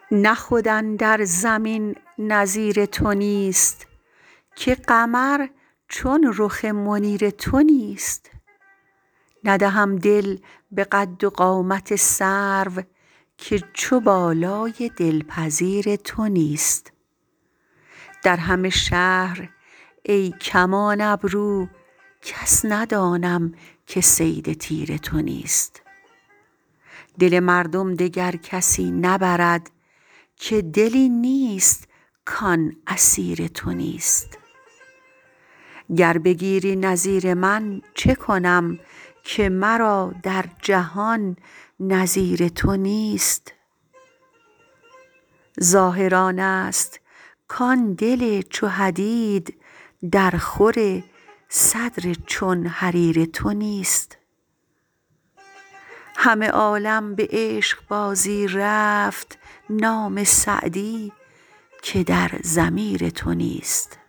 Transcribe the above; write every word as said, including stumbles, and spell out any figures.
نه خود اندر زمین نظیر تو نیست که قمر چون رخ منیر تو نیست. ندهم دل به قد و قامت سرو که چو بالای دلپذیر تو نیست. در همه شهر ای کمان ابرو کس ندانم که صید تیر تو نیست. دل مردم دگر کسی نبرد که دلی نیست کان اسیر تو نیست. گر بگیری نظیر من چه کنم که مرا در جهان نظیر تو نیست. ظاهر آنست کان دل چو حدید در خور صدر چون حریر تو نیست. همه عالم به عشقبازی رفت نام سعدی که در ضمیر تو نیست.